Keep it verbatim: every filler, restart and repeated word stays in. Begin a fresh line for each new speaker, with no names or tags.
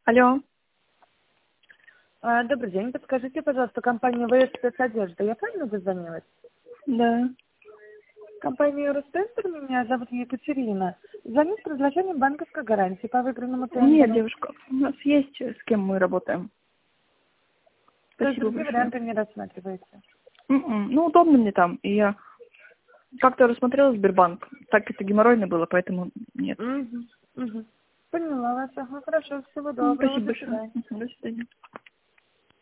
Алло.
А, Добрый день. Подскажите, пожалуйста, компания вэ эс спецодежда. Я правильно дозвонилась?
Да.
Компания Ростеспер, меня зовут Екатерина. Звоню с предложением банковской гарантии по выигранному
Нет,
тендеру.
девушка, у нас есть с кем мы работаем.
То есть
Спасибо
другие
большое.
варианты не рассматриваете?
М-м. Ну, удобно мне там. И я как-то рассмотрела Сбербанк. Так это геморройно было, поэтому нет.
Угу. Угу. Поняла вас. Ага, хорошо. Всего
М,
доброго.
Спасибо
До
большое.
свидания.
Мгм. До свидания.